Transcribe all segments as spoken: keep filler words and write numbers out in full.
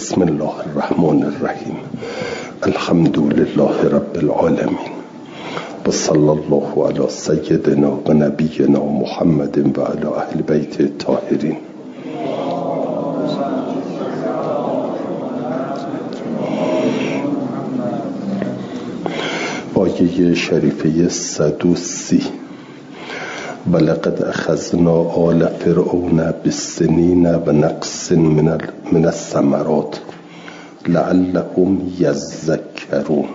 بسم الله الرحمن الرحیم. الحمد لله رب العالمین و صلی الله علی سیدنا و نبینا محمد و علی اهل بیت الطاهرین. آیه شریفه صد و سی: ولقد اخذنا آل فرعون بالسنین و نقص من من الثمرات لعلهم یذکرون.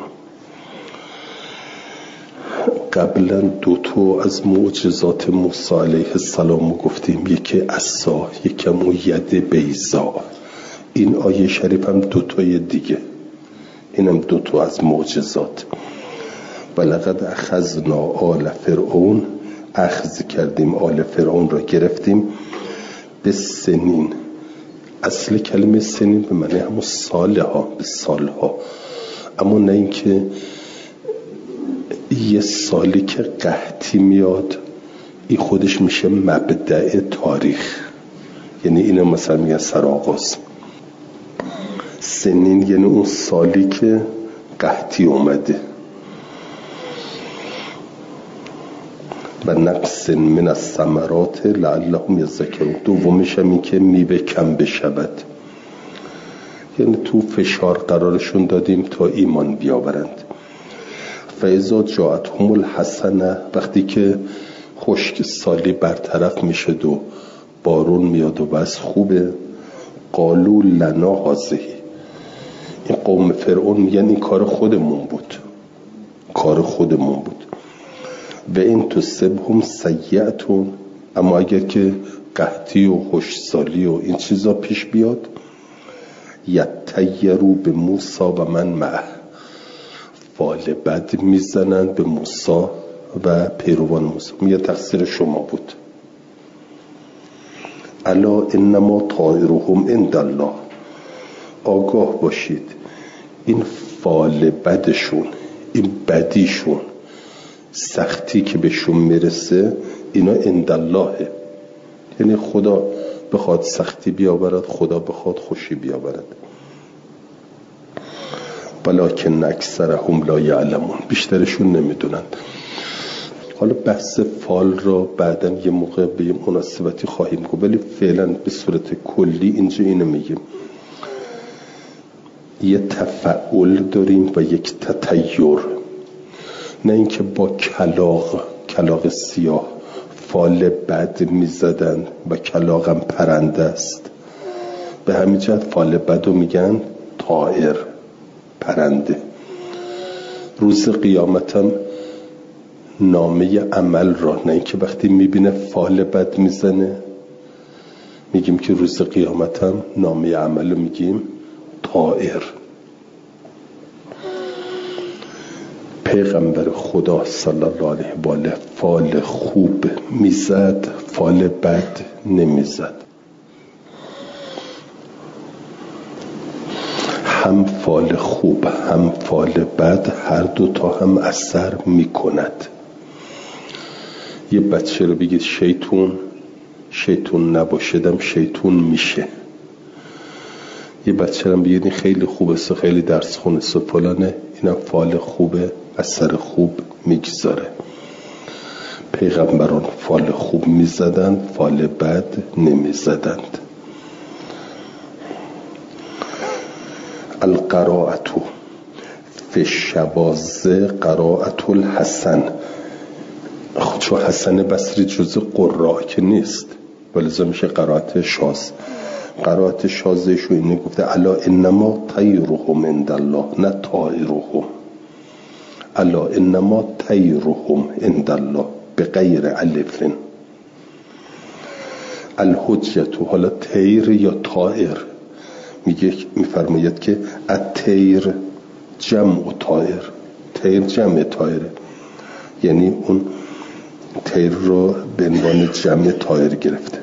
قبلا دو تا از معجزات موسی علیه السلام گفتیم، یکی عصا، یکی هم ید بیضا. این آیه شریف هم دو تای دیگه، اینم دو تا از معجزات. ولقد اخذنا آل فرعون، اخذ کردیم، آل فرعون را گرفتیم، به سنین. اصل کلمه سنین به معنی همون ساله ها، به سال ها، اما نه اینکه یه سالی که قحطی میاد این خودش میشه مبدأ تاریخ، یعنی اینو مثلا میگن سرآغاز. سنین یعنی اون سالی که قحطی اومده. و نقص من الثمرات لعلهم یذکرون. دومش هم این که میوه کم بشود، یعنی تو فشار قرارشون دادیم تا ایمان بیاورند. فاذا جاءتهم الحسنه، وقتی که خشک سالی برطرف میشه و بارون میاد و بس خوبه، قالوا لنا هذه. این قوم فرعون میگن این کار خودمون بود، کار خودمون بود. و این تصبهم سیئتون، اما اگر که قحطی و خشکسالی و این چیزا پیش بیاد، یطیروا به موسی و من معه، فال بد میزنند به موسی و پیروان موسی، میگه تقصیر شما بود. الا انما طائرهم عند الله، آگاه باشید این فال بدشون، این بدیشون، سختی که بهشون میرسه، اینا عند اللهه، یعنی خدا بخواد سختی بیاورد، خدا بخواد خوشی بیاورد. ولکن اکثرهم لا یعلمون، بیشترشون نمیدونن. حالا بحث فال را بعداً یه موقع به یه مناسبتی خواهیم گفت، ولی فعلا به صورت کلی اینجا اینو میگیم. یه تفعول داریم و یک تطیر، نه اینکه با کلاغ کلاغ سیاه فال بد میزدن و کلاغم پرنده است، به همین جهت فال بد رو میگن طائر، پرنده. روز قیامتم نامه عمل را، نه اینکه وقتی میبینه فال بد میزنه میگیم که روز قیامتم نامه عمل رو میگیم طائر. پیغمبر خدا صلی الله علیه و آله فال خوب میزد، فال بد نمیزد. هم فال خوب هم فال بد، هر دوتا هم اثر میکند. یه بچه رو بگید شیطون، شیطون نباشدم شیطون میشه. یه بچه رو بگید این خیلی خوبه، خیلی درس خونه فلانه، اینم فال خوبه، اثر خوب میگذاره. پیغمبران فال خوب میزدند، فال بد نمیزدند. القراءة فی الشواذ قراءة الحسن. چون حسن بصری جز قراء که نیست، ولذا میشه قرائت شاذ. قرائت شاذشو اینه گفته الا انما طیرهم عند الله، نه طائرهم. الا انما طیرهم عند الله به غیر الف. الحجت، حالا طیر یا طائر، میگه میفرماید که الطیر جمع طائر، طیر جمع طائره، یعنی اون طیر رو به عنوان جمع طائر گرفته.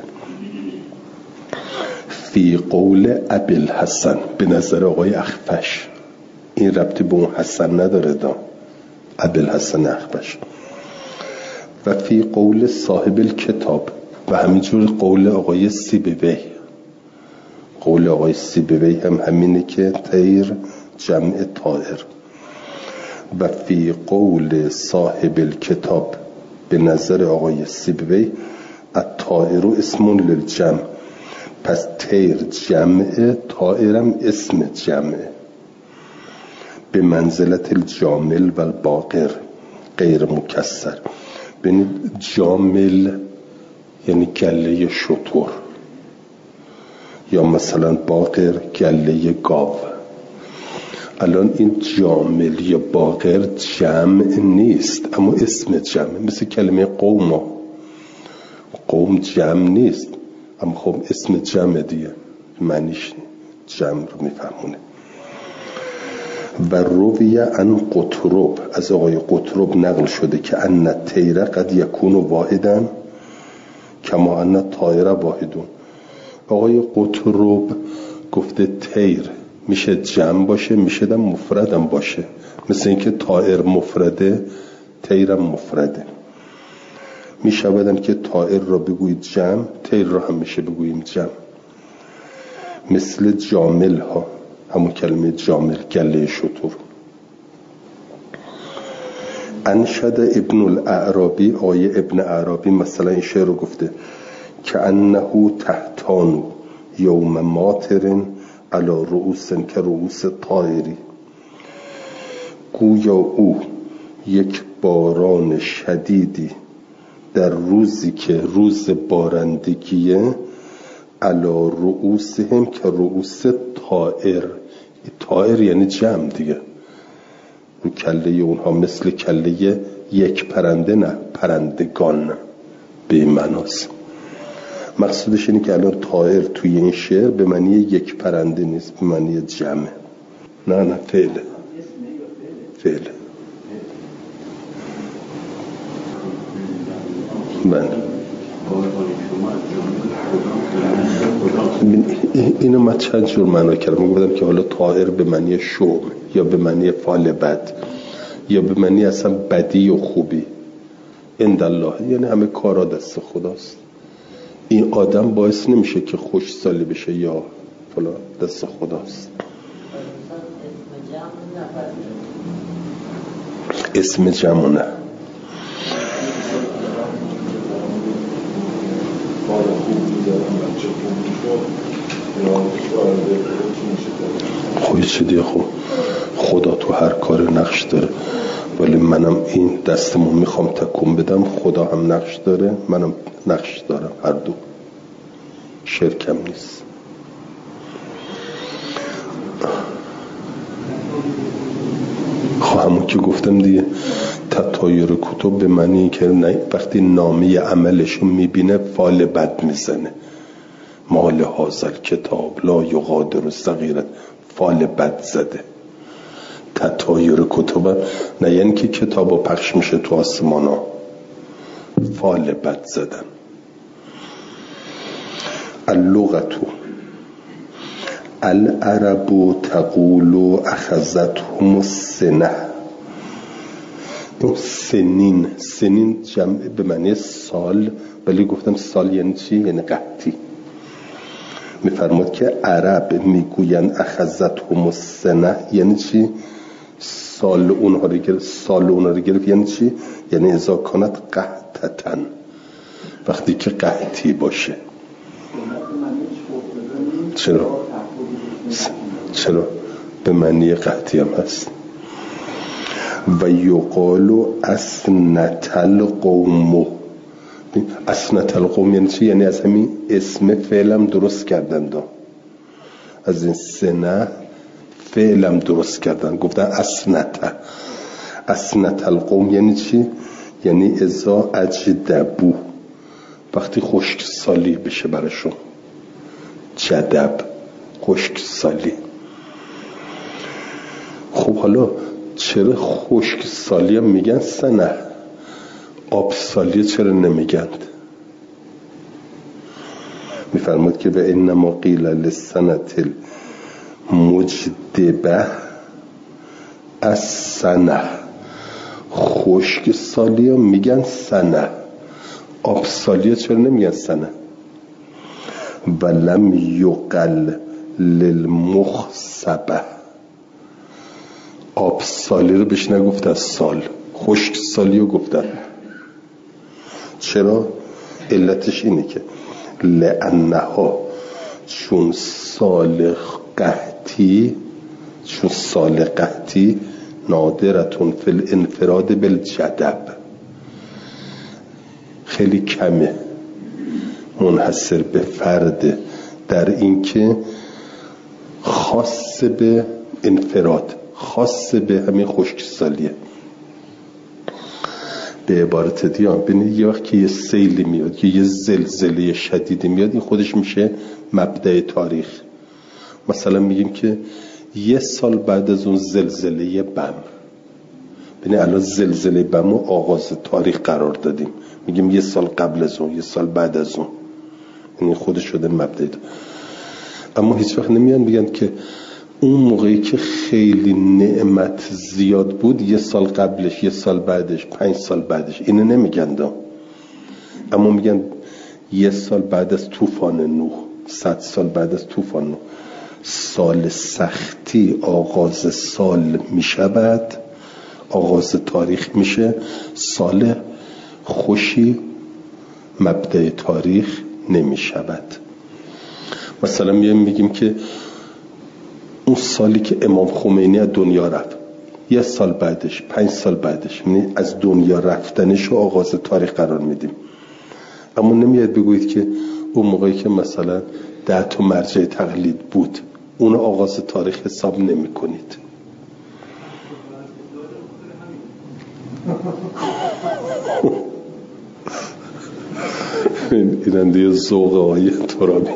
فی قول ابی الحسن، به نظر آقای اخفش، این ربطی به اون حسن نداره، دا ابی الحسن اخفش. و فی قول صاحب الکتاب، و همینجور قول آقای سیبوی، قول آقای سیبوی هم همینه که طیر جمع طائر. و فی قول صاحب الکتاب به نظر آقای سیبوی الطائر اسم للجمع، پس طیر جمع، طائرم اسم جمع. به منزلت الجامل و الباقر غیر مکسر. ببینید جامل یعنی گله شتر، یا مثلا باقر گله گاو. الان این جامل یا باقر جمع نیست اما اسم جمع، مثل کلمه قوم. قوم جمع نیست اما خب اسم جمع دیگه، معنیش جمع رو میفهمونه. و رویه عن قطرب، از آقای قطرب نقل شده که ان الطیر قد یکون واحدا کما ان الطائر واحدون. آقای قطرب گفته طیر میشه جمع باشه، میشه دم مفردم باشه، مثل اینکه طائر مفرده طیرم مفرده. میشه بدم که طائر را بگویید جمع، طیر را هم میشه بگوییم جمع. مثل جامل ها، همون کلمه جامل گله شتر. انشد ابن الاعرابی، آیه ابن اعرابی مثلا این شعر رو گفته که انه تحتانو یوم ماطرن علی رؤوس که رؤوس طائری. گویا او یک باران شدیدی در روزی که روز بارندگیه، علی رؤوسهم که رؤوس طائر. طائر یعنی جمع دیگه، رو کله اونها مثل کله یک پرنده، نه پرندگان به این معناست. مقصودش اینه که الان طائر توی این شعر به معنی یک پرنده نیست، به معنی جمع. نه نه فعله فعله من اینو من چند جور معنا کردم. من گفتم که حالا طائر به معنی شوم، یا به معنی فال بد، یا به معنی اصلا بدی و خوبی. عند الله یعنی همه کارا دست خداست. این آدم باعث نمیشه که خوش سالی بشه یا فلان، دست خداست. اسم جمع نه. خب چه دیگه، خب خدا تو هر کار نقش داره، ولی منم این دستمو میخوام تکون بدم، خدا هم نقش داره، منم نقش دارم، هر دو شرکم نیست. خب همون که گفتم دیگه، تطایر کتب به معنی که وقتی نامی عملشو میبینه فال بد میزنه. مال حاصل کتاب لا یغادر صغیرة، فال بد زده. تطایر کتب نه یعنی که کتابو پخش میشه تو آسمان ها، فال بد زدن. اللغتو العرب تقول اخذتهم السنه. سنین، سنین جمع به معنی سال، ولی گفتم سال یعنی چی؟ یعنی قحطی. میفرماد که عرب میگوین اخذتهم السنه یعنی چی؟ سال اونها رو گرفت. سال اونها رو گرفت یعنی چی؟ یعنی اذا کانت قحطتن، وقتی که قحطی باشه. چرا؟ چرا؟ به معنی قحطی هم هست. و یقال اسنت القوم. اسنت القوم یعنی چی؟ یعنی از همین اسم فعلم درست کردن دا. از این سنه فعلم درست کردن، گفتن اسنت. اسنت القوم یعنی چی؟ یعنی ازا اجدبو، وقتی خشک سالی بشه برشون. جدب خشک سالی. خب حالا چرا خشک سالی هم میگن سنه، آب سالی چرا نمیگند؟ میفرمود که به انما قیل للسنة المجدبه السنه. خشک سالی هم میگن سنه، آب سالی چرا نمیگن سنه؟ ولم یقل للمخصبه. آب سالی رو بهش نگفتن سال، خشک سالی رو گفتن. چرا؟ علتش اینه که لأنها چون سال قحطی چون سال قحطی نادرتون فی الانفراد بالجدب، خیلی کمه، منحصر به فرد در این که خاص به انفراد، خاص به همین خشکسالیه. به عبارت دیگه ببینید یه وقت که یه سیلی میاد که یه زلزله شدیدی میاد، این خودش میشه مبدأ تاریخ. مثلا میگیم که یه سال بعد از اون زلزله بم، ببینید الان زلزله بم رو آغاز تاریخ قرار دادیم، میگیم یه سال قبل از اون، یه سال بعد از اون، این خودش شده مبدأ. اما هیچ وقت نمیان بگن که اون موقعی که خیلی نعمت زیاد بود یه سال قبلش، یه سال بعدش، پنج سال بعدش، اینو نمیگن دا. اما میگن یه سال بعد از طوفان نوح، صد سال بعد از طوفان نوح، سال سختی آغاز سال میشود، آغاز تاریخ میشه، سال خوشی مبدأ تاریخ نمیشود. مثلا میگیم که اون سالی که امام خمینی از دنیا رفت، یه سال بعدش، پنج سال بعدش، یعنی از دنیا رفتنش رو آغاز تاریخ قرار میدیم. اما نمیاد بگویید که اون موقعی که مثلا ده تا مرجع تقلید بود اون آغاز تاریخ حساب نمی کنید. این دیگه ذوق آیه ترابی.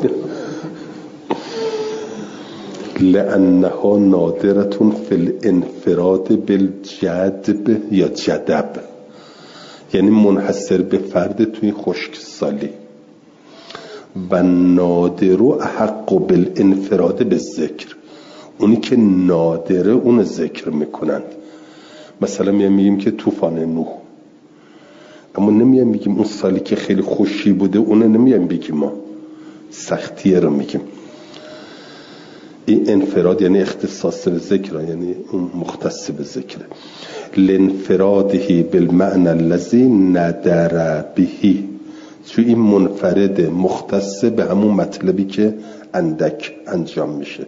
لأنها نادرتون فی الانفراد بالجدب یا جدب، یعنی منحصر به فرد توی خشک سالی. و نادر و احق بالانفراد بالذکر، اونی که نادره اون ذکر میکنند. مثلا میگیم که طوفان نوح، اما نمیگیم میگیم اون سالی که خیلی خوشی بوده اون نمیگیم بگیم، ما سختیه رو میگیم. این انفراد یعنی اختصاص به ذکر، یعنی اون مختص به ذکر. لانفراده بالمعنى الذي ندر بهی، چون این منفرد مختص به همون مطلبی که اندک انجام میشه.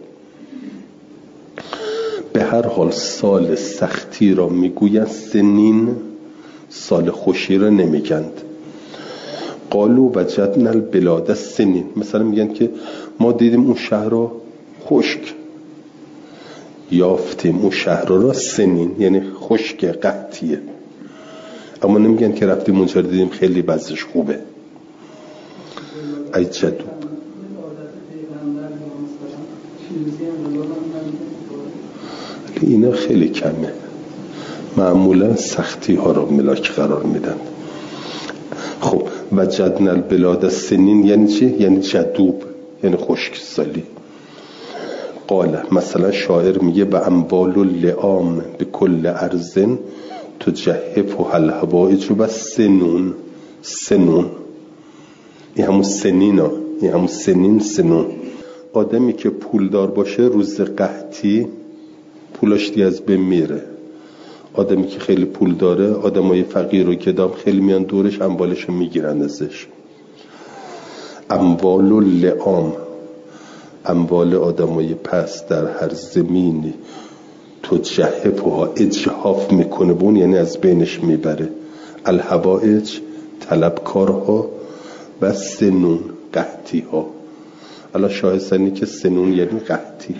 به هر حال سال سختی را میگویند سنین، سال خوشی را نمیگند. قالوا وجدنا البلاد سنین، مثلا میگن که ما دیدیم اون شهر را خشک، یافتیم اون شهر را سنین، یعنی خشک قحطیه. اما نمیگن که رفتیم اونجا دیدیم خیلی وضعش خوبه. ای جدوب. اینا خیلی کمه، معمولا سختی ها رو ملاک قرار میدن. خب وجدنا البلاد سنین یعنی چی؟ یعنی جدوب، یعنی خشک سالی. قال، مثلا شاعر میگه به انبال و لعام به کل ارزن تو جهف و حلحوائج و سنون. سنون این همون سنین ها، این همون سنین سنون. آدمی که پولدار باشه روز قحطی پولاش دیگه از بین میره. آدمی که خیلی پول داره، آدمای فقیر و کدام خیلی میان دورش اموالش میگیرن ازش. اموال و لعام، اموال آدمای پس در هر زمینی تو جهفها اجحاف میکنه بون، یعنی از بینش میبره. الحوائج طلبکارها و سنون قحطی ها. الان شاهستنی که سنون یعنی قحطی.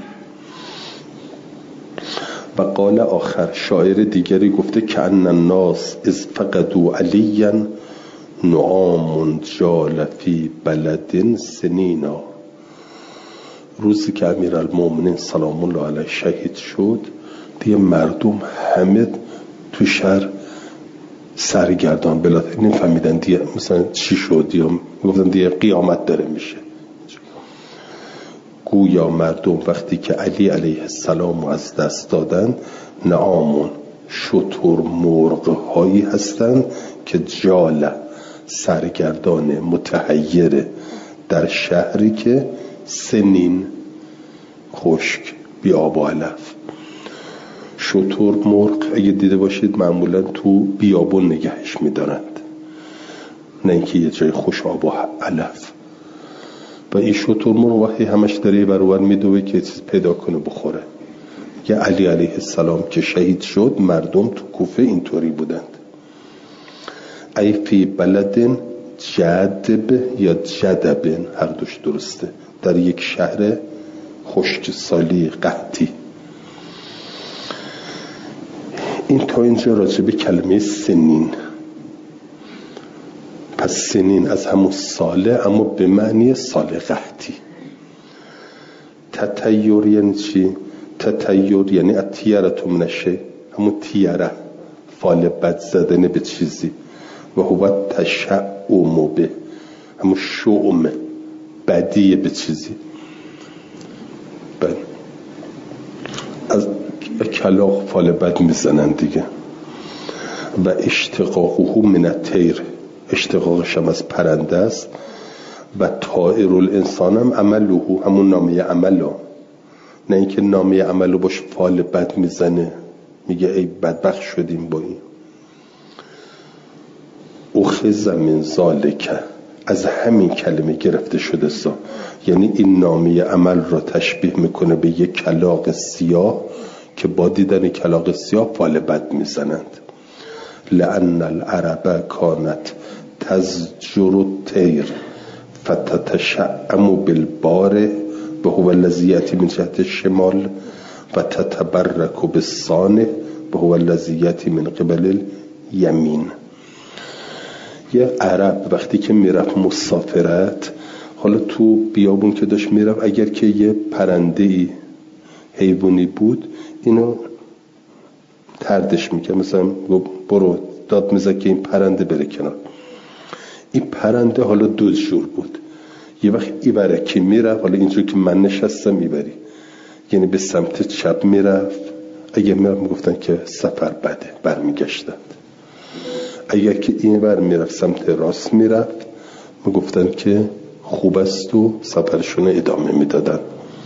و قال آخر، شاعر دیگری گفته که ان الناس اذ فقدوا علیا نعام جال فی بلد سنینا. روزی که امیرالمومنین سلام الله علیه شهید شد، دیگه مردم همه تو شهر سرگردان بلاد نفهمیدن دیگه مثلا چی شد، یا گفتن دیگه قیامت داره میشه. گویا مردم وقتی که علی علیه السلام از دست دادن، نعامون شتر مرغ هایی هستند که جال سرگردان متحیر در شهری که سنین خشک، بی آب و علف. شتر مرغ اگه دیده باشید معمولا تو بیابون نگهش میدارند، نه اینکه یه جای خوش آب و علف. و این شتر مرغ وقتی همش داره برابر میدوه که چیز پیدا کنه بخوره. یه علی علیه السلام که شهید شد، مردم تو کوفه اینطوری بودند. ای فی بلدن جدب یا جدبن، هر دوش درسته، در یک شهر خشک سالی قحطی. این تا اینجا راجع به کلمه سنین. پس سنین از همون ساله، اما به معنی سال قحطی. تطیر یعنی چی؟ تطیر یعنی اتیرتو منشه، همون تیره، فال بد زدن به چیزی. و هو تشعم به، همون شعم، بدی به چیزی. بله، از کلاغ فال بد میزنن دیگه. و اشتقاقه من الطیر، اشتقاقش هم از پرنده است. و طائر الانسان هم عمله، همون نامه عمله، نه اینکه نامه عمله باش فال بد میزنه میگه ای بدبخت شدیم با این. اخذ من ذالک، از همین کلمه گرفته شده سا. یعنی این نامه عمل را تشبیه میکنه به یک کلاغ سیاه که با دیدن کلاغ سیاه فال بد میزنند. لأن العرب کانت تزجر الطیر فتتشعم بالبار و هو الذی یأتی من جهت الشمال و تتبرک بالصانع و هو الذی یأتی من قبل الیمین. یه عرب وقتی که میرفت مسافرت، حالا تو بیابون که داشت میرفت، اگر که یه پرنده ای حیوانی بود اینو تردش میکرد، مثلا برو داد میزد که این پرنده بره کنار. این پرنده حالا دو جور بود. یه وقت ایبرکی میرفت، حالا اینجور که من نشستم ایبری، یعنی به سمت چپ میرفت. اگه میرفت میگفتن که سفر بده، برمیگشتند. اگر که این بر میرفت سمت راست میرفت میگفتن که خوب است و سفرشون ادامه میدادن.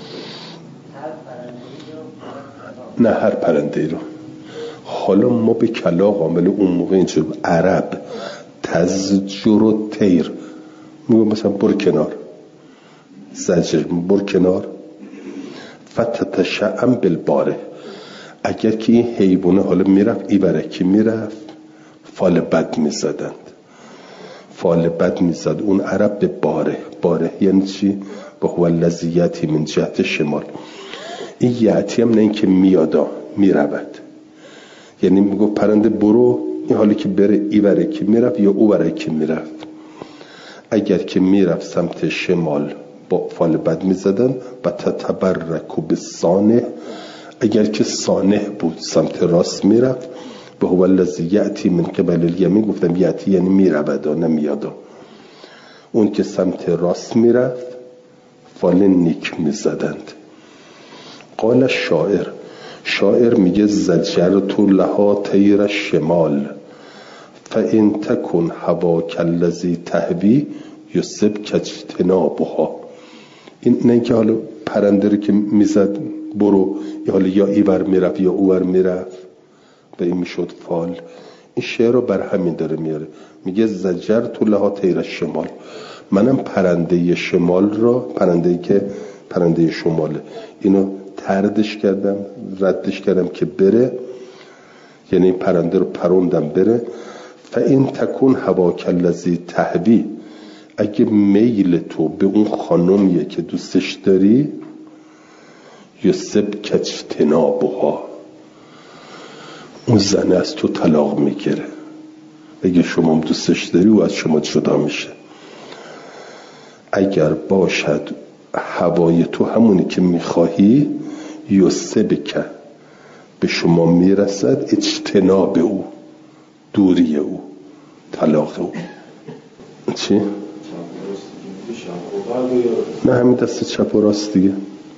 نه هر پرنده ای رو. حالا ما به کلاغ عامل اون موقع اینجور عرب تزجر و طیر میگم مثلا بر کنار، زجر بر کنار. فتتشعم بالباره، اگر که این حیوانه حالا میرفت ایبرکی میرفت فال بد میزدند، فال بد میزد اون عرب به باره. باره یعنی چی؟ به هو الذی یأتی من جهت شمال. این یأتی هم نه این که میادا، میرود. یعنی میگو پرنده برو، این حالی که بره ای بره که میرفت یا او بره که میرفت. اگر که میرفت سمت شمال با فال بد میزدن. و تتبرک بالصانع، اگر که صانع بود سمت راست میرفت. به هو الذی یأتی من قبل الیمین، گفتم یأتی یعنی میرود و نمیادا. اون که سمت راست میرفت فال نیک میزدند. قال الشاعر، شاعر میگه زجرت لها طیر الشمال فان تکن هواک الذی تهوی یصبک اجتنابها. این نه که حالا پرنده رو که میزد برو، یا حالا یا ایور میرفت یا اوور میرفت به این میشد فال. این شعر رو بر همین داره میاره، میگه زجرت لها طیر الشمال، منم پرنده شمال را، پرنده که پرنده شماله، اینو تردش کردم، ردش کردم که بره، یعنی پرنده رو پروندم بره. فإن تکون هواک الذی تهوی، اگه میل تو به اون خانمیه که دوستش داری، یصبک اجتنابها، اون زنه از تو طلاق میگیره. اگه شما هم دوستش داری و از شما جدا میشه. اگر باشد هوای تو همونی که میخواهی، یصبک، به شما میرسد اجتناب او، دوری او، طلاق او. چی؟ نه همین دست چپ و راست دیگه.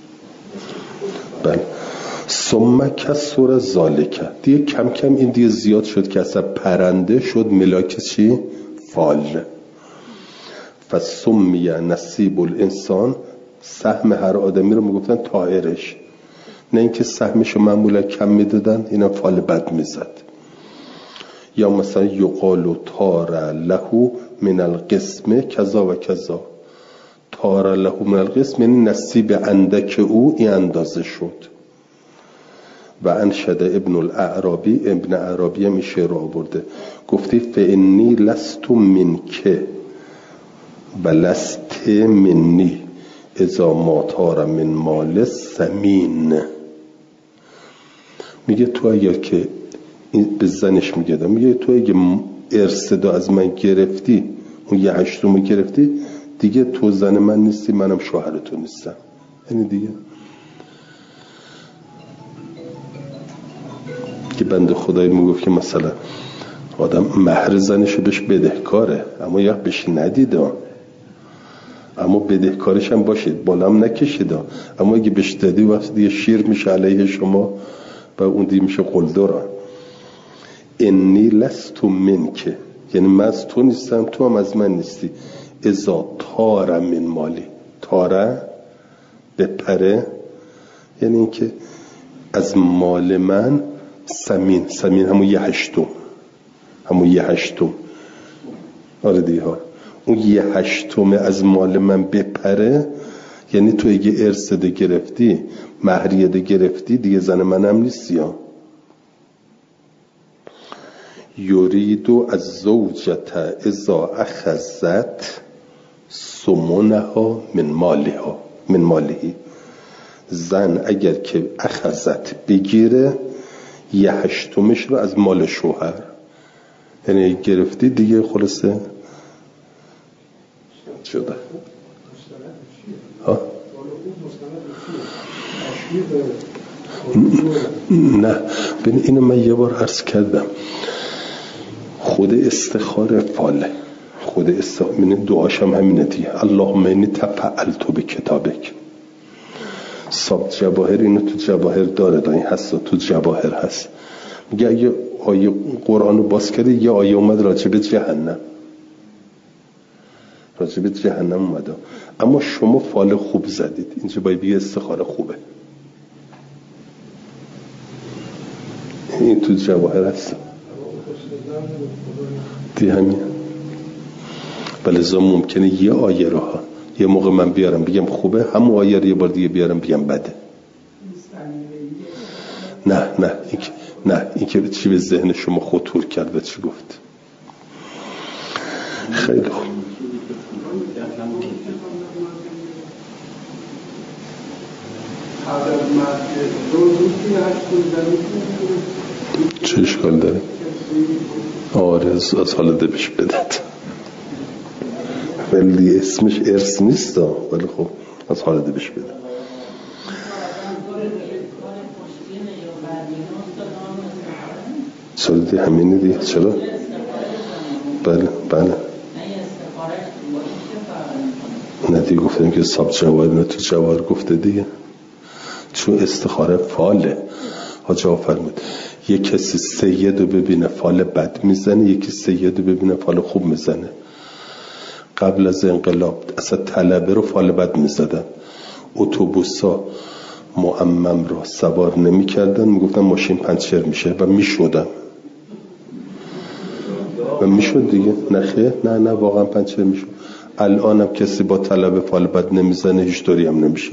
بله. ثم کسر ذالک، دیگه کم کم این دیگه زیاد شد که اصلا پرنده شد ملاک چی؟ فال. فسمی نصیب الانسان سهم هر آدمی رو میگفتن طائرش، نه اینکه سهمش رو معمولا کم میدادن، اینا فال بد میزد. یا مثلا یقال طار له من القسم کذا و کذا. طار له من القسم یعنی نصیب اندک او این اندازه شد. و انشد ابن الاعرابی، ابن اعرابی هم این شعر رو آورده، گفتی فانی لست منک و لست منی اذا ما طار من مال سمین. میگه تو اگر که به زنش میگه میگه تو اگه ارث دا از من گرفتی، اون یه هشتم گرفتی، دیگه تو زن من نیستی، منم شوهر تو نیستم. یعنی دیگه که بنده خدایی میگفت که مثلا آدم مهر زنشو بهش بدهکاره، اما یا بهش ندیده، اما بدهکارش هم باشید، بالام نکشیده، اما اگه بهش دادی وقت دیگه شیر میشه علیه شما و اون دیگه میشه قلدران. انی لست منک، یعنی من از تو نیستم، تو هم از من نیستی. اذا طار من مالی، طاره بپره، یعنی اینکه از مال من سمین، سمین همون یه هشتم، همون یه هشتم، آره دیگه ها، اون یه هشتم از مال من بپره، یعنی تو اگه ارث ده گرفتی، مهریه ده گرفتی، دیگه زن منم نیستی ها. یریدو از زوجت اذا اخذت سمنها من مالها من مالی. زن اگر که اخذت بگیره یه هشتمش رو از مال شوهر، یعنی گرفتی دیگه خلاصه شده. ها؟ نه ببین اینو من یه بار عرض کردم، خود استخاره فاله، خود استخاره من دعاشم همینه دیگه، اللهم انی تفعلت به کتابک. ساب جواهر اینو تو جواهر داره، دا این هست تو جواهر هست. میگه اگه آیه قرآن رو باز کردی یه آیه اومد راجب جهنم، راجب جهنم اومده، اما شما فال خوب زدید، اینجا باید بگه استخاره خوبه، این تو جواهر هست دی همین. بلزا ممکنه یه آیه رو ها یه موقع من بیارم بگم خوبه، همون آیه رو یه بار دیگه بیارم بگم بده. نه نه این که نه این که چی به ذهن شما خطور کرده چی گفت. خیلی خوب. چه اشکال داره؟ آره از حال ده بهش بدد، ولی اسمش ارث نیست، ولی خب از حال ده بهش بده. سالی همینه دیگه. چرا؟ بله بله نه دیگه گفتیم که ساب جواهر نه تو جواهر گفته دیگه، چون استخاره فاله. حاج آقا فرمود یک کسی سید رو ببینه فال بد میزنه، یکی سید رو ببینه فال خوب میزنه. قبل از انقلاب اصلا طلبه رو فال بد میزدن، اتوبوسا معمم رو سوار نمی کردن، میگفتن ماشین پنچر میشه و میشودن و میشد دیگه. نخیر نه نه واقعا پنچر میشد. الان هم کسی با طلبه فال بد نمیزنه، هیچ طوری هم نمیشه.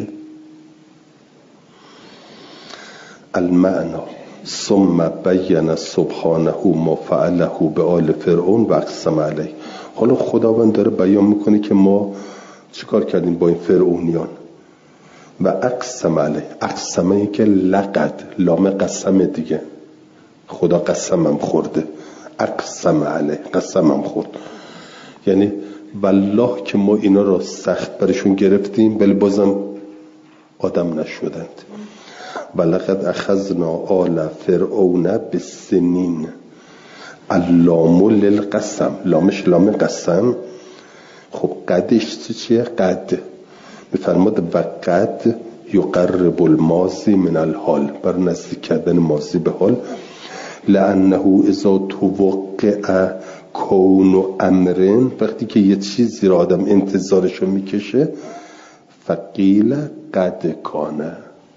المعنا ثم بین سبحانه ما فعله به آل فرعون و اقسم علیه. حالا خداوند داره بیان میکنه که ما چیکار کردیم با این فرعونیان. و اقسم علیه، اقسمه که لقد، لام قسم دیگه، خدا قسمم خورده، اقسم علیه قسمم خورد، یعنی والله که ما اینا را سخت برشون گرفتیم ولی بازم آدم نشدند. ولقد اخذنا آل فرعون بالسنین. اللام للقسم، لامش لام قسم. خب قدش چیه؟ قد میفرماد و قد یقرب الماضی من الحال، بر نزدیک کردن ماضی به حال. لانه اذا توقع کون و امرن، وقتی که یه چیزی را آدم انتظارشو میکشه، فقیل قد کانه،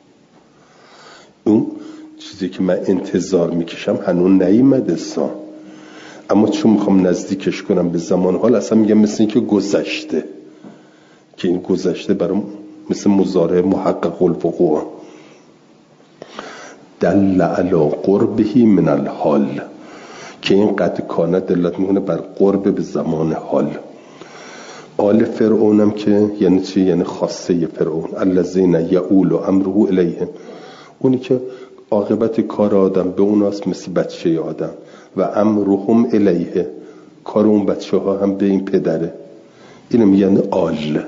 اون چیزی که من انتظار میکشم هنوز نیامده سان، اما چون میخوام نزدیکش کنم به زمان حال اصلا میگم مثل این که گذشته، که این گذشته برام مثل مضارع محقق الوقوع. دل علی قربه من الحال، که این قد کانه دلت میکنه بر قرب به زمان حال. آل فرعونم که یعنی چی؟ یعنی خاصه فرعون، الذین یؤول امره الیهم، اونی که عاقبت کار آدم به اوناست مثل بچه آدم، و امرهم الیه، کار اون بچه ها هم به این پدره، اینو میگن آل.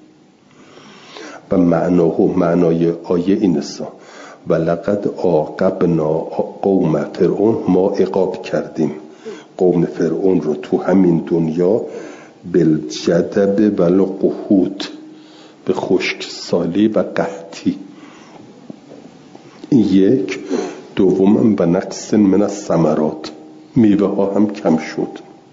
و معناه معنای آیه اینسا و لقد عاقبنا قوم فرعون، ما عقاب کردیم قوم فرعون رو تو همین دنیا بالجدب و القحوط، به خشکسالی و قحطی. یک. دوم و نقص من الثمرات، میوه ها هم کم شد.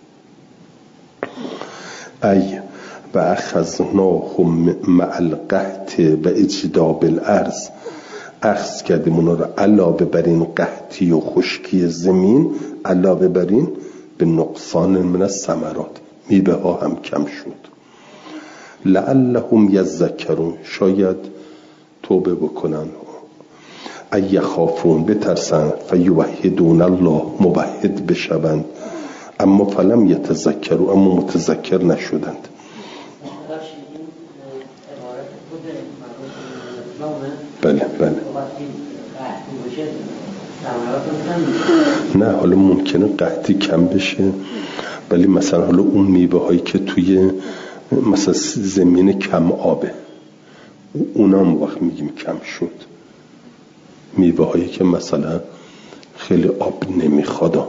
ای و اخذناهم مع القحط و اجداب الارض، اخذ کردیم اونا رو علاوه بر این قحطی و خشکی زمین، علاوه بر این به نقصان من الثمرات، میوه ها هم کم شد. لعلهم یذکرون، شاید توبه بکنن. ای خافون، بترسن. فیوحدون الله، موحد بشوند. اما فلم یتذکروا، اما متذکر نشدند. بله بله. نه حالا ممکنه قحطی کم بشه، ولی مثلا حالا اون میوه هایی که توی مثلا زمین کم آبه، اونا هم وقت میگیم کم شد. میوه هایی که مثلا خیلی آب نمیخواد.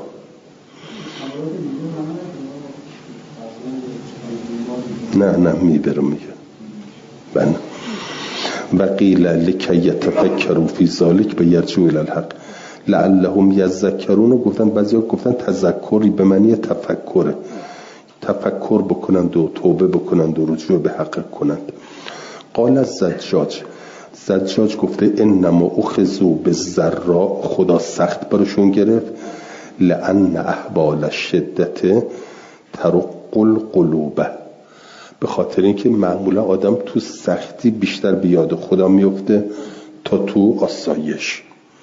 نه نه میبره میگه. بله. و قیل لکی یتفکروا فی ذلک و یرجعوا الی الحق لعلهم یذکرون، و گفتن بعضیا گفتن تذکری به معنی تفکره، تفکر بکنند و توبه بکنند و رجوع به حق کنند. قال الزجاج، زجاج گفته انما اخذوا بالضراء، خدا سخت برشون گرفت، لان احوال الشدت ترق القلوب، به خاطر اینکه معمولا آدم تو سختی بیشتر به یاد خدا میفته تا تو آسایش.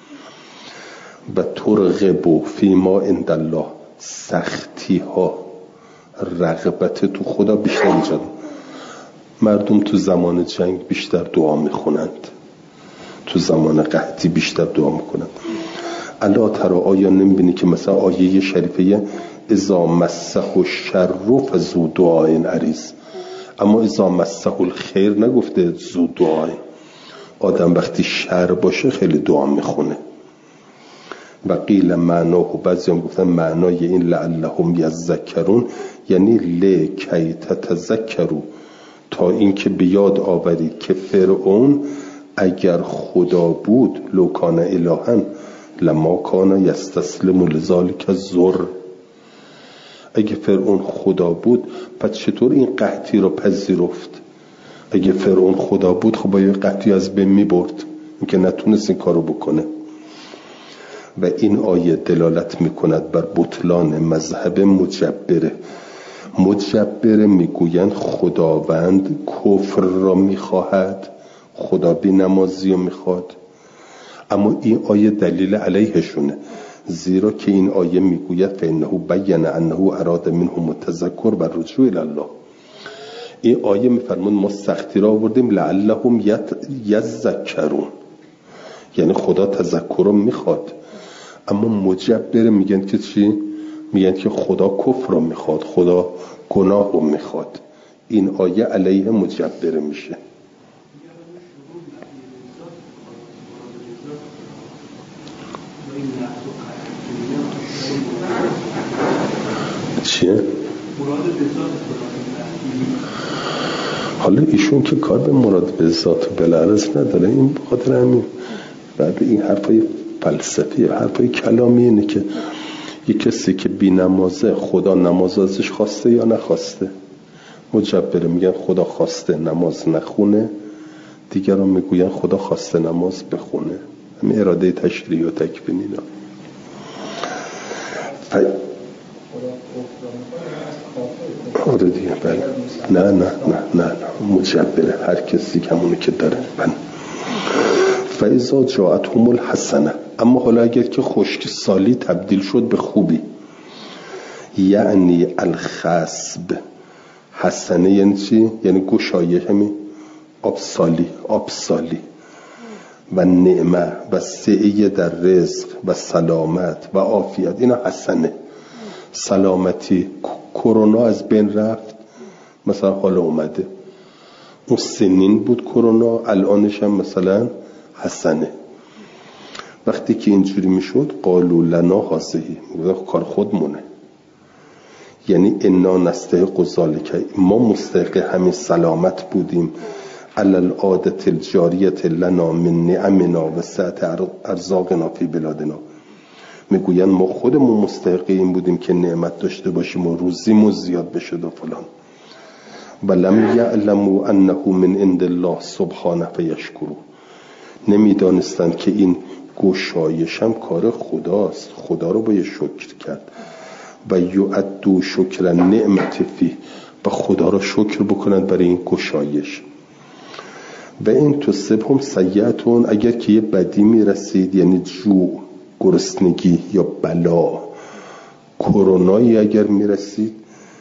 و ترغب فی ما عند الله، سختی ها رغبت تو خدا بیشتر میشن. مردم تو زمان جنگ بیشتر دعا میخونند، تو زمان قحطی بیشتر دعا میکنند. الا ترى، آیا نمیبینی که مثلا آیه شریفه اذا مسه الشر فذو دعاء عریض، اما اذا مسه الخیر نگفته ذو دعاء. آدم وقتی شر باشه خیلی دعا میخونه. و قیل معناه، و بعضی هم گفتن معنای این لعلهم یذکرون یعنی لکی تتذکروا، تا اینکه به یاد آورید که فرعون اگر خدا بود، لو کان الها لما کان یستسلم لذالک الضر، اگه فرعون خدا بود پس چطور این قحطی رو پذیرفت؟ اگه فرعون خدا بود خب باید قحطی از بین می برد، این که نتونست این کارو بکنه. و این آیه دلالت میکند بر بطلان مذهب مجبره. مجبره میگویند خداوند کفر را میخواهد، خدا بی نمازی رو میخواد، اما این آیه دلیل علیهشونه، زیرا که این آیه میگوید فانه بین انه اراد منهم التذکر و رجوع الی الله. این آیه میفرمود ما سختی را آوردیم لعلهم یذکرون، یعنی خدا تذکر رو میخواد. اما مجبر میگن که چی؟ میگن که خدا کفر رو میخواد، خدا گناه رو میخواد. این آیه علیه مجبر میشه. چیه؟ حالا ایشون که کار به مراد به ذات و بالعرض نداره، این بخاطر همین بعد این حرفای فلسفی، حرفای کلامی اینه که یک کسی که بی نمازه خدا نماز ازش خواسته یا نخواسته. مجبره میگن خدا خواسته نماز نخونه دیگران میگوین خدا خواسته نماز بخونه. همین اراده تشریعی و تکوینی اینا. ف... آره دیگه بله. نه نه نه نه نه مجبره هر کسی همونی که داره. بله. فاذا جاءتهم الحسنه، اما حالا اگر که خشک سالی تبدیل شد به خوبی، یعنی الخصب، حسنه یعنی چی؟ یعنی گشایش، همین آب سالی، آب سالی و نعمه و سعی در رزق و سلامت و عافیت، اینا حسنه. سلامتی، کرونا از بین رفت مثلا، حالا اومده. اون سنین بود کرونا، الانش هم مثلا حسنه. وقتی که اینجوری میشد قالوا لنا هذه، کار خودمونه، یعنی انا نستحق ذلک، ما مستحق همین سلامت بودیم، علی العادة الجاریة لنا من نعمنا و سعة ارزاقنا فی بلادنا. میگوین ما خودمون مستحق این بودیم که نعمت داشته باشیم و روزیمون زیاد بشه و فلان. ولم یعلموا انه من عند الله سبحانه فیشکروا، نمیدانستند که این گشایش هم کار خداست، خدا رو باید شکر کرد. و یعدوا شکر نعمت فی، و خدا رو شکر بکنند برای این گشایش. و این تصبهم سیئتون، اگر که یه بدی میرسید، یعنی جوع، گرسنگی یا بلا، کرونایی اگر میرسید،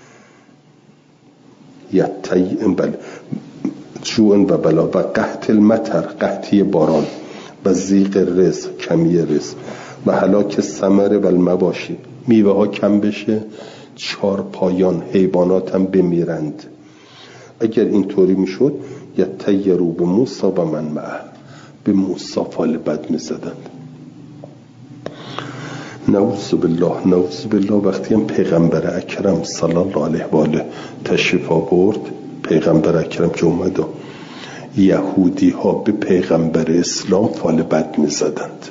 یتیم بل جوع و بلا و قحط المطر، قحطی باران و ضیق رزق، کمی رزق و هلاک ثمره و المواشی، میوه ها کم بشه، چار پایان حیوانات هم بمیرند. اگر اینطوری میشد یطیروا به موسی و من معه، به موسی فال بد میزدند. نعوذ بالله نعوذ بالله. وقتی هم پیغمبر اکرم صلی الله علیه و آله تشریف آورد، پیغمبر اکرم که اومد، یهودی ها به پیغمبر اسلام فال بد میزدند.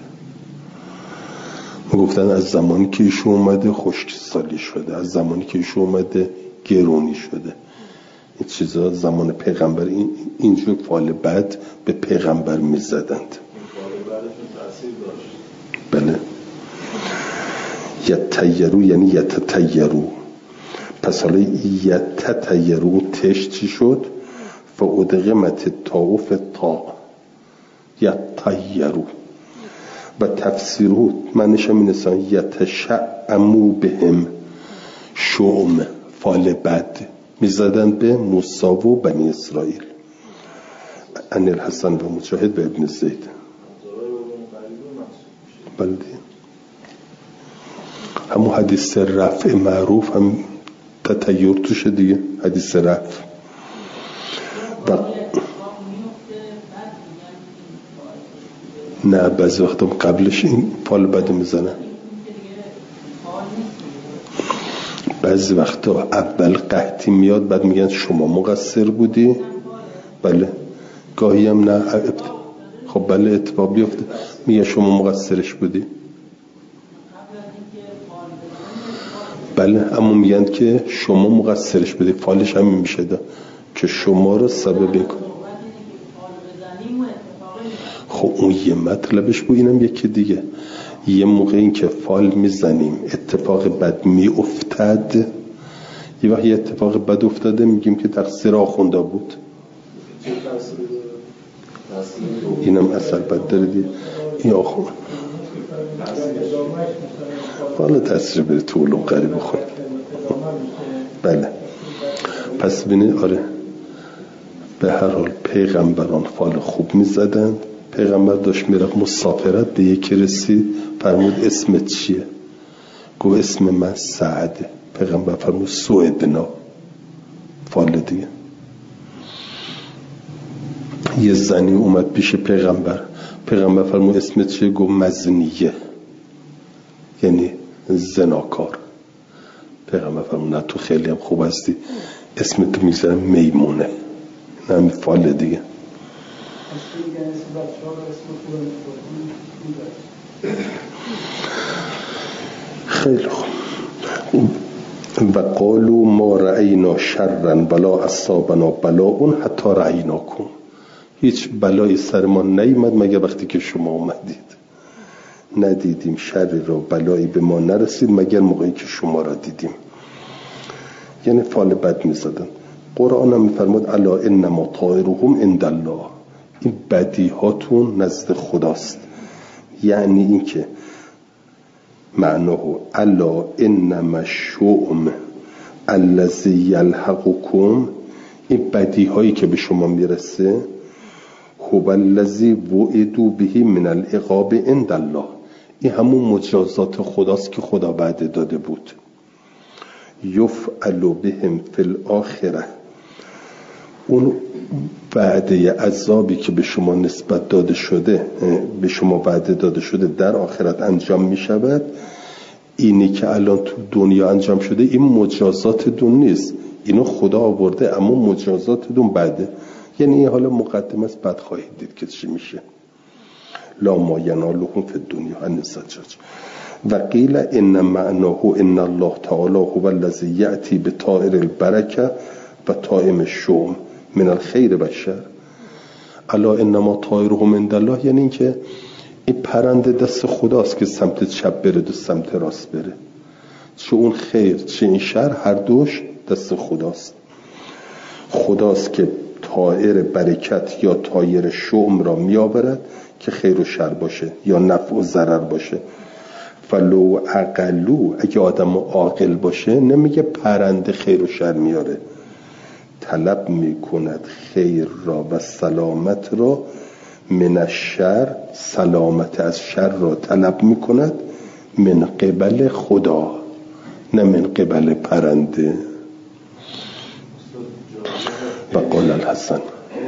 گفتن از زمانی که ایشون اومده خشکسالی شده، از زمانی که ایشون اومده گرونی شده. این چیزا زمان پیغمبر این اینجور فال بد به پیغمبر میزدند. فال بدشون تاثیر داشت. بله. یتطیروا یعنی یتطیروا. پس حالا یتطیروا تش چی شد؟ فادغمت تاء فی الطاء، یتطیروا. و تفسیرو معنیش هم اینه یتشعموا بهم، شعم فال بد میزدن به موسی و بنی اسرائیل. ان الحسن و مجاهد و ابن زید. بله همون حدیث رفع معروف هم تطیر توشه دیگه، حدیث رفع. و نه بعضی وقتا قبلش این فال بد میزنن، بعضی وقتا اول قحطی میاد بعد میگن شما مقصر بودی. بله گاهی هم نه. خب بله اتفاق بیفته میگه شما مقصرش بودی. بله اما میگن که شما مقصرش بودی، فالش همین میشه ده که شما رو سبب کن. خب اون یه مطلبش بود، اینم یکی دیگه. یه موقع این که فال میزنیم اتفاق بد میافتد، یه وقت یه اتفاق بد افتاده میگیم که تقصیر آخونده بود. اینم اثر بد داره دیگه. این آخون حالا تاثیر بره تو علوم قریب خود. بله پس بینید آره به هر حال پیغمبران فال خوب میزدند. پیغمبر داشت میرفت مسافرت، به یکی رسید فرمود اسمت چیه؟ گفت اسم من سعده. پیغمبر فرمود سوئدنا، فال دیگه. یه زنی اومد پیش پیغمبر، پیغمبر فرمود اسمت چیه؟ گفت مزنیه، یعنی زناکار. پیغمبر فرمود نه تو خیلی هم خوب هستی، اسمت میذارم میمونه. نه همین فال دیگه. خیلی خوب. و قالوا ما رأینا شرا ولا اصابنا بلاء حتی رأیناکم، هیچ بلایی سر ما نیامد مگر وقتی که شما اومدید. ندیدیم شری را بلایی به ما نرسید مگر موقعی که شما را دیدیم. یعنی فال بد میزدن. قرآن هم میفرماد الا انما طائرهم عند الله، این بدی هاتون نزد خداست. یعنی این که معناه الا انما الشؤم الذی یلحقکم، این بدی هایی که به شما میرسه هو الذی وعدوا به من العقاب عند الله، این همون مجازات خداست که خدا وعده داده بود. یفعل بهم فی الاخره، اون وعده عذابی که به شما نسبت داده شده، به شما وعده داده شده در آخرت انجام می شود. اینی که الان تو دنیا انجام شده این مجازات دون نیست، اینو خدا آورده اما مجازات دون بعده. یعنی این حالا مقدمه است، بعد خواهید دید که چی میشه. لا ما ینالهم فی الدنیا ان الزجاج و قیل ان معناه ان الله تعالی هو الذی یأتی بطائر البرکه و طائم الشؤم من الخیر و الشر. الا انما طائرهم عند الله، یعنی این که این پرنده دست خداست که سمت چپ بره و سمت راست بره، چه اون خیر چه این شر هر دوش دست خداست. خداست که طائر برکت یا طائر شؤم را می آورد که خیر و شر باشه یا نفع و ضرر باشه. فلو عقلو، اگه آدم عاقل باشه نمیگه پرنده خیر و شر میاره، طلب میکند خیر را و سلامت را، من الشر، سلامت از شر را طلب میکند من قبل خدا نه من قبل پرنده. و قال الحسن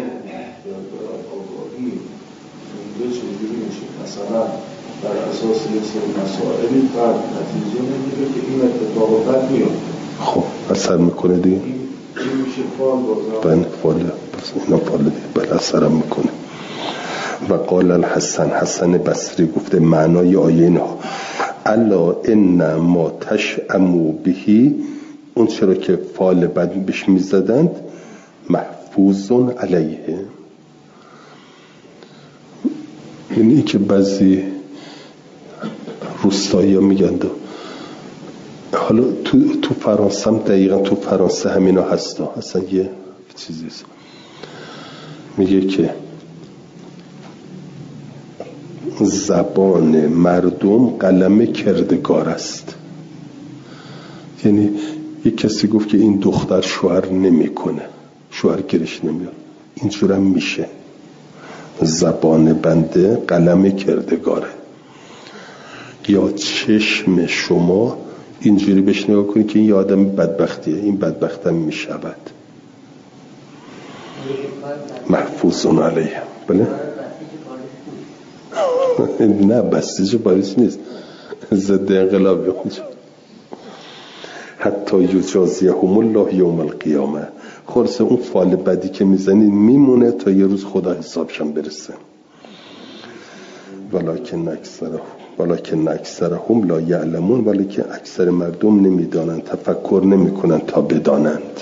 مثلا بر اساس یک سری مسائلی فرد نتیجه نمیگیره که این اتفاق بد میاد. خب اثر میکنه دیگه، این میشه فال بازم بله فال، بس اینا فال دیگه بله اثر میکنه. و قال الحسن، حسن بصری گفته معنای آیه اینها الا ان ما تشأموا بهی، اون چرا که فال بد بهش میزدند محفوظ علیه، یعنی که بعضی روستایی ها میگن دو. حالا تو, تو فرانسه هم دقیقا تو فرانسه همینا هستا، اصلا یه چیزی هست. میگه که زبان مردم قلم کردگار است. یعنی یک کسی گفت که این دختر شوهر نمی کنه، شوهر گرش نمیاد، اینجورم میشه. زبان بنده قلم کردگاره. یا چشم شما اینجوری بهش نگاه کنید که این یه آدم بدبختیه، این بدبختم میشود. محفوظون علیه. بله؟ نه بسیج پاریس نیست، ضد انقلابی اونجا. حتی یجازیهم الله یوم القیامه، خلاصه اون فال بدی که میزنید میمونه تا یه روز خدا حسابشم برسه. ولکن اکثرهم ولکن اکثرهم لا یعلمون، ولی که اکثر مردم نمیدانند، تفکر نمیکنند تا بدانند.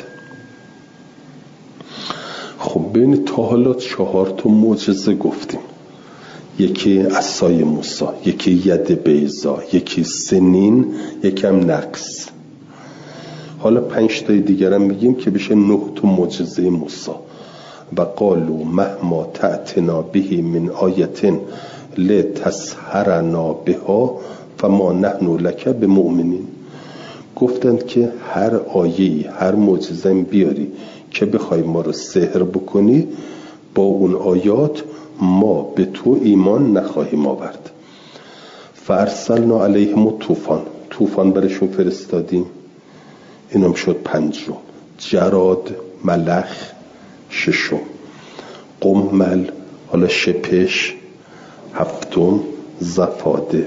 خب بین تا حالا چهار تا معجزه گفتیم، یکی عصای موسی، یکی ید بیضا، یکی سنین، یکی هم نقص. حالا پنج تای دیگر هم میگیم که بشه نه تا معجزه موسی. و قالوا مهما تأتنا به من آیه لتسحرنا بها فما نحن لک بمؤمنین. گفتند که هر آیه‌ای، هر معجزه بیاری که بخوای ما رو سحر بکنی، با اون آیات ما به تو ایمان نخواهیم آورد. فارسلنا علیهم الطوفان، طوفان برشون فرستادیم، اینم شد پنجم. جراد، ملخ ششم، قمل حالا شپش هفتم، زفاده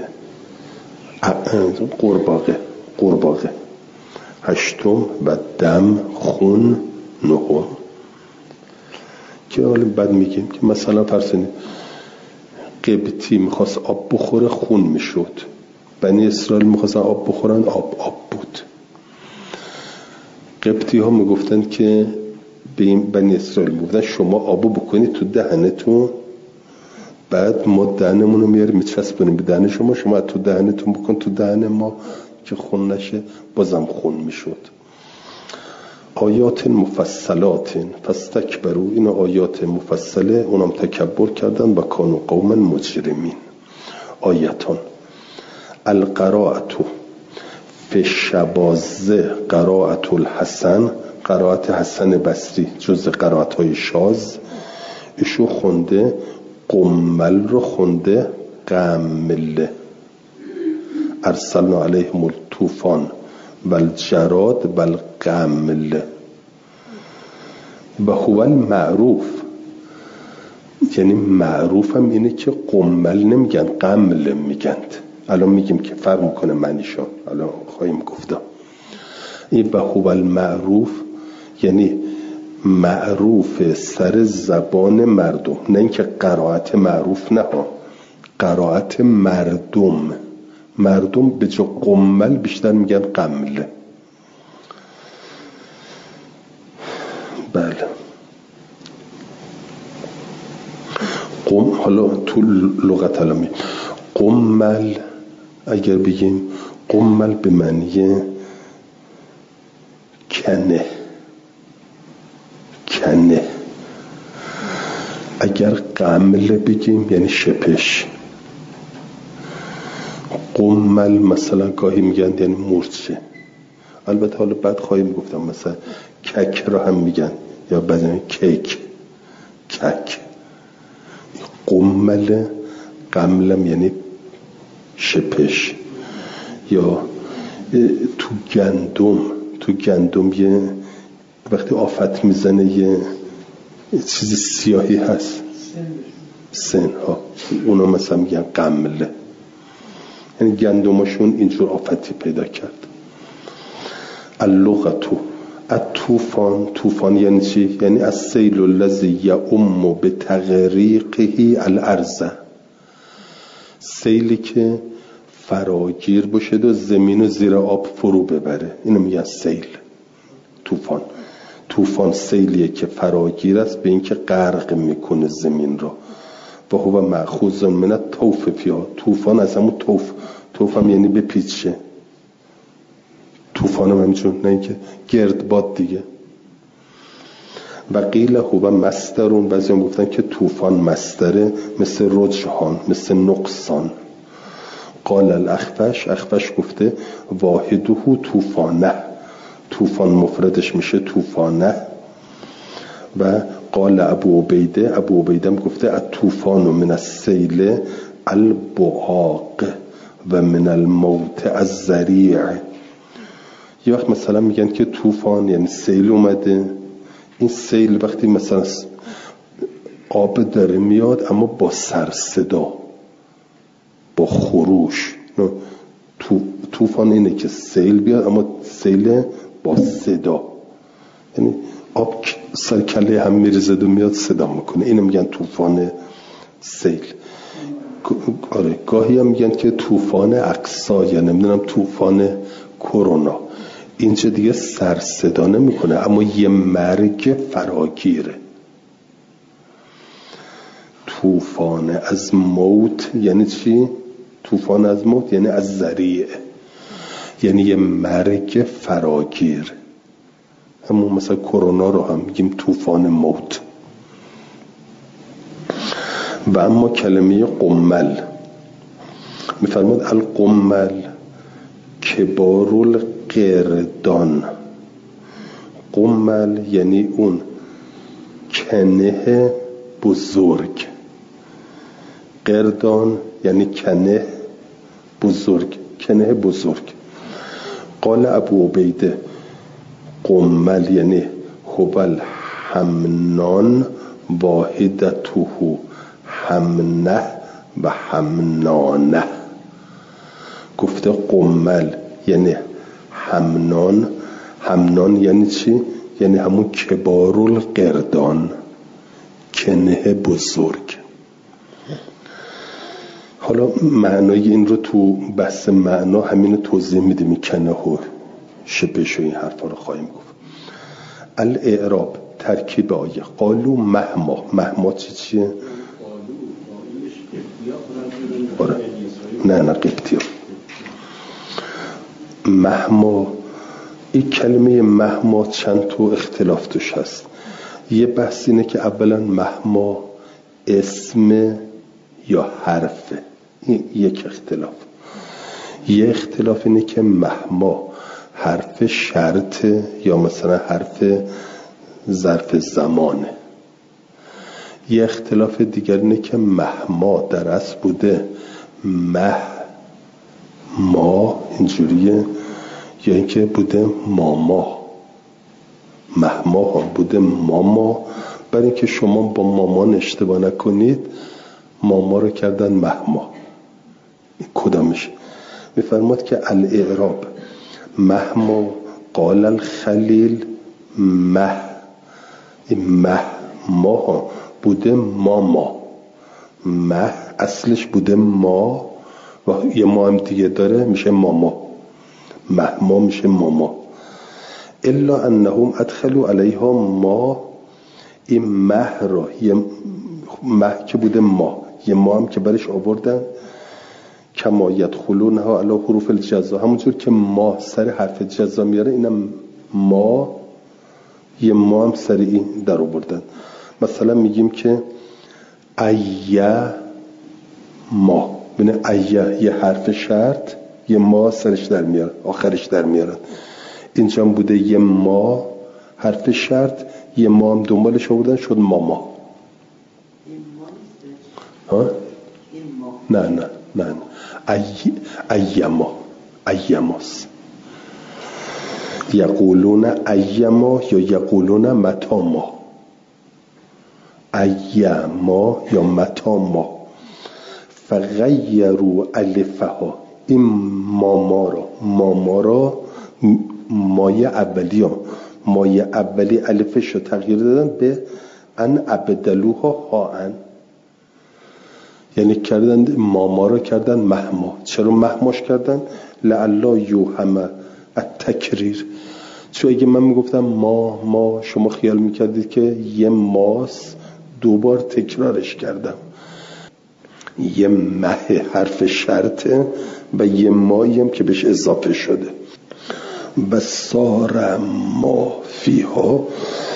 قرباغه قرباغه هشتم و دم خون نهم. که حالا بعد میگیم که مثلا فرسنی قبطی میخواست آب بخوره خون میشد، بنی اسرائیل میخواستن آب بخورن آب آب بود. قبطی ها میگفتن که به این بنی اسرائیل میگفتن شما آبو بکنید تو دهنتون، بعد ما دهنمون رو میاریم میچسبونیم به دهن شما، شما تو دهنتون بکن تو دهن ما که خون نشه، بازم خون میشد. آیات مفصلات فاستکبروا، این آیات مفصله، اونم تکبر کردن و کانوا قوما مجرمین. آیتان القراءة فی الشباذ قراءة الحسن، قرائت حسن بصری جز قرائت های شاذ، ایشو خونده قمل رو خونده قمله. ارسلنا علیهم الطوفان و الجراد و القمل و هو المعروف، یعنی معروف هم اینه که قمل نمیگن قمل میگند. الان میگیم که فرق میکنه معنیشو، الان خواهیم گفتم. این به هو المعروف یعنی معروف سر زبان مردم، نه اینکه قرائت معروف، نه ها، قرائت مردم. مردم به جا قمل بیشتر میگن قمله. بله قم، حالا تو لغت علمی قمل اگر بگیم قمل به معنی کنه، کنه. اگر قمل بگیم یعنی شپش. قمل مثلا گاهی میگن یعنی مورچه. البته حالا بعد خواهیم گفتم مثلا کک را هم میگن، یا بعضی کیک، کک. قمل قملم یعنی شپش. یا تو گندم، تو گندم یه وقتی آفت میزنه یه چیز سیاهی هست، سن ها، اونا مثلا میگن قمله، یعنی گندمشون اینجور آفتی پیدا کرد. اللغتو الطوفان، طوفان یعنی چی؟ یعنی السیل الذی یعم بتغریقه الارض، سیلی که فراگیر باشه و زمینو زیر آب فرو ببره، اینو میگن سیل. طوفان، طوفان سیلیه که فراگیر است به اینکه غرق میکنه زمین رو. و هو مأخوذ من الطوف فیها، طوفان از همون طوف، طوف هم یعنی بپیچه. طوفان هم همچون، نه اینکه گردباد دیگه. و قیل هو مصدرون، بعضی هم گفتن که طوفان مصدره، مثل رجحان، مثل نقصان. قال الاخفش، اخفش گفته واحده طوفانه، طوفان مفردش میشه طوفانه. و قال ابو عبیده، ابو عبیده هم گفته الطوفان من السیل البعاق و من الموت الذریع. یه وقت مثلا میگن که طوفان یعنی سیل اومده، این سیل وقتی مثلا آب داره میاد اما با سر صدا، با خروش. طوفان اینه که سیل بیاد اما سیل با صدا، یعنی آب سر کله هم میرزد و میاد صدا میکنه، اینو میگن طوفان سیل. آره گاهی هم میگن که طوفان اقصا، یا نمیدونم طوفان کرونا. اینجا دیگه سر صدا نمیکنه اما یه مرگ فراگیره. طوفان از موت یعنی چی؟ طوفان از موت یعنی از ذریع، یعنی یه مرگ فراگیر. همون مثلا کرونا رو هم میگیم طوفان موت. و اما کلمه قمل میفرماد القمل کبار القردان. قمل یعنی اون کنه بزرگ، قردان یعنی کنه بزرگ، کنه بزرگ. قال ابو عبیده قمل یعنی هو حمنان واحدته حمنه و حمنانه. گفته قمل یعنی حمنان. حمنان یعنی چی؟ یعنی همون کبار القردان، کنه بزرگ. حالا معنای این رو تو بحث معنا همین توضیح میدیم، کنه و شبش و این حرفا رو خواهیم گفت. الاعراب ترکیب آیه قالو مهما مهما چی چیه؟ آره نه نه قبطی مهما. این کلمه مهما چند تو اختلاف توش هست. یه بحث اینه که اولا مهما اسم یا حرفه، این یک اختلاف. یه اختلاف اینه که مهما حرف شرطه یا مثلا حرف ظرف زمانه. یه اختلاف دیگر اینه که مهما در اصل بوده مه ما اینجوریه یا اینکه بوده ماما. مهما ها بوده ماما، برای اینکه شما با مامان اشتباه نکنید ماما رو کردن مهما. این کدامش؟ میفرماد که الاعراب مهما قال الخلیل مه، این مه ما بوده ماما. مه اصلش بوده ما و یه ما هم دیگه داره میشه ماما. مهما میشه ماما. الا انهم ادخلوا علیها ما، این مه را یه مه که بوده ما، یه ما هم که برش آوردن کما یدخلونها علی حروف الجزا، همونجور که ما سر حرف جزا میاره اینم ما یه ما هم سر این در آوردن. مثلا میگیم که ایه ما، ببین ایه یه حرف شرط یه ما سرش در میارن آخرش در میارن. اینجا بوده یه ما حرف شرط یه ما هم دنبالش آوردن شد ماما. ها؟ نه نه نه نه ای ایما ایماس یقولون ایما یا یقولون متا ما. ایما یا متا ما. فغیروا الفها، این ماما را ماما را مایه اولی ها مایه اولی الفش رو تغییر دادن به ان ابدلوها ها ان، یعنی کردن ماما رو کردن مهما. چرا مهماش کردن؟ لعلا یوهم التکریر. چون اگه من میگفتم ما ما شما خیال میکردید که یه ماس دوبار تکرارش کردم. یه مه حرف شرطه و یه مایی هم که بهش اضافه شده. و سار ما فیها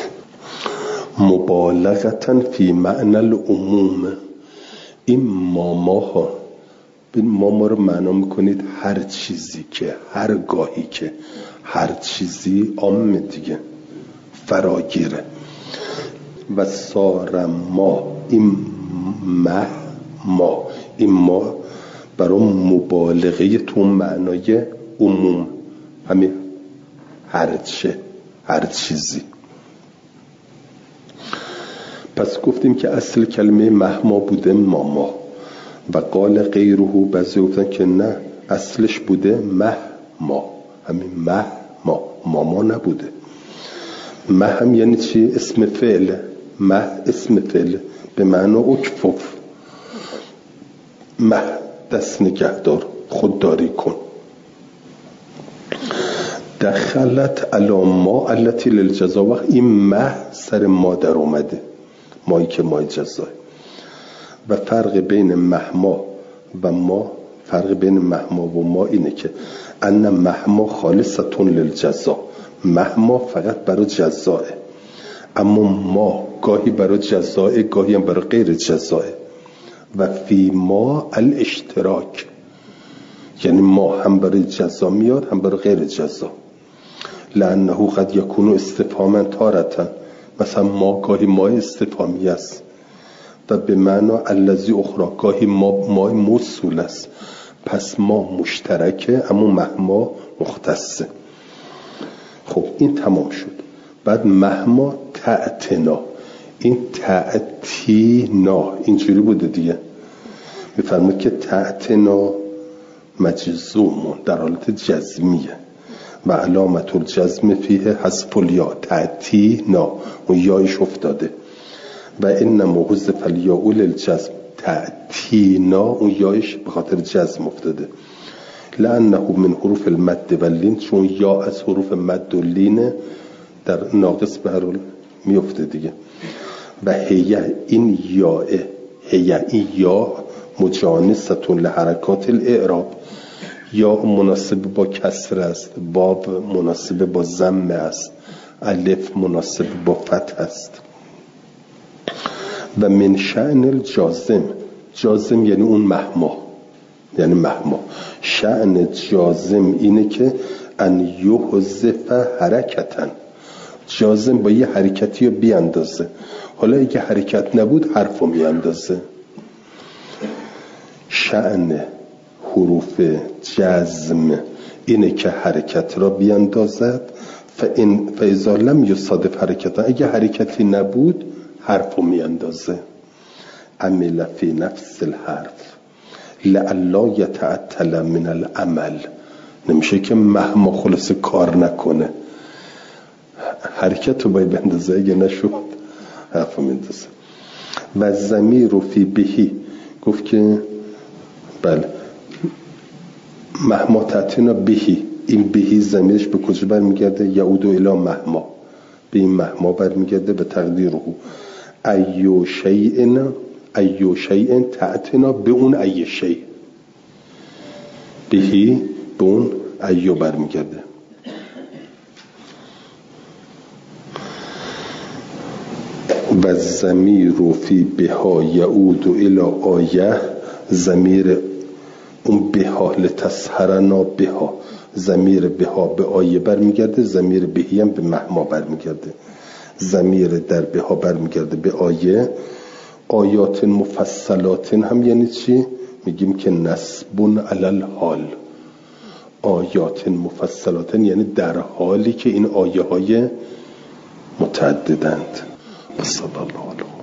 مبالغتن فی معنی العموم. این ماما ها، این ماما رو معنا میکنید هر چیزی که، هر گاهی که، هر چیزی عام دیگه فراگیره. و سار ما، این مه ما، این ما برای مبالغه تو معنای عموم، همین هر چه هر چیزی. پس گفتیم که اصل کلمه مهما بوده ماما. و قال غیره، بعضی گفتن که نه اصلش بوده مه ما، همین مه ما، ماما نبوده. مه هم یعنی چی؟ اسم فعل. مه اسم فعل به معنی اکفف، مه دست نگهدار، خودداری کن. دخلت علی ما التی للجزا، وقت این مه سر ما در اومده، مایی که مای جزای. و فرق بین مهما و ما، فرق بین مهما و ما اینه که ان مهما خالصتون للجزا، مهما فقط برای جزاه، اما ما گاهی برای جزاه گاهی هم برای غیر جزاه. و فی ما الاشتراک، یعنی ما هم برای جزا میاد هم برای غیر جزا. لانه قد یکون استفهاما تارتا، مثلا ما گاهی ما استفهامی است و به معنی الذی اخرى گاهی ما ما موصول است. پس ما مشترکه اما مهما مختصه. خب این تمام شد. بعد مهما تأتنا، این تأتینا اینجوری بوده دیگه. میفرمود که تأتنا مجزوم در حالت جزمیه و علامت الجزم فیه حذف الیا. تأتینا اون یایش افتاده و این حذف الیاء للجزم. تأتینا اون یایش به خاطر جزم افتاده. لانه من حروف المد و لین، چون یا از حروف مد و لینه در ناقص به هر حال میفته دیگه. و هیه این یاه هیه این یا مجانستون لحرکات الاعراب، یا مناسب با کسر است، باب مناسب با ضم است، الف مناسب با فتح است. و من شأن الجازم، جازم یعنی اون مهما، یعنی مهما. شأن جازم اینه که ان یحذف حرکتن، جازم با یه حرکتی رو بیاندازه. حالا اگه حرکت نبود حرف رو میاندازه. شأن حروف جزم اینه که حرکت را بیاندازد. فإن فإذا لم یصادف حرکتن، اگه حرکتی نبود حرف رو میاندازه. عمل فی نفس الحرف لعلا یتعطل من العمل، نمیشه که مهما خلاص کار نکنه، حرکت رو باید بندازه، اگه نشد حرف رو میاندازه. و ضمیر فی بهی، گفت که بله مهما تعطینا بهی، این بهی ضمیرش به کجا برمیگرده؟ یعود الی مهما، به این مهما برمیگرده. به تقدیره ایو شیئن ایو شیئن تعطینا به اون ای شیء، بهی به اون ایو برمیگرده. و ضمیر فی بها یعود الی آیه، ضمیر اون بها لتسحرنا بها، ضمیر بها به آیه برمیگرده، ضمیر بهی هم به مهما برمیگرده. ضمیر در بها برمیگرده به آیه. آیات مفصلات هم یعنی چی؟ میگیم که نصب علی الحال. آیات مفصلات یعنی در حالی که این آیه های متعددند. صلی الله علیه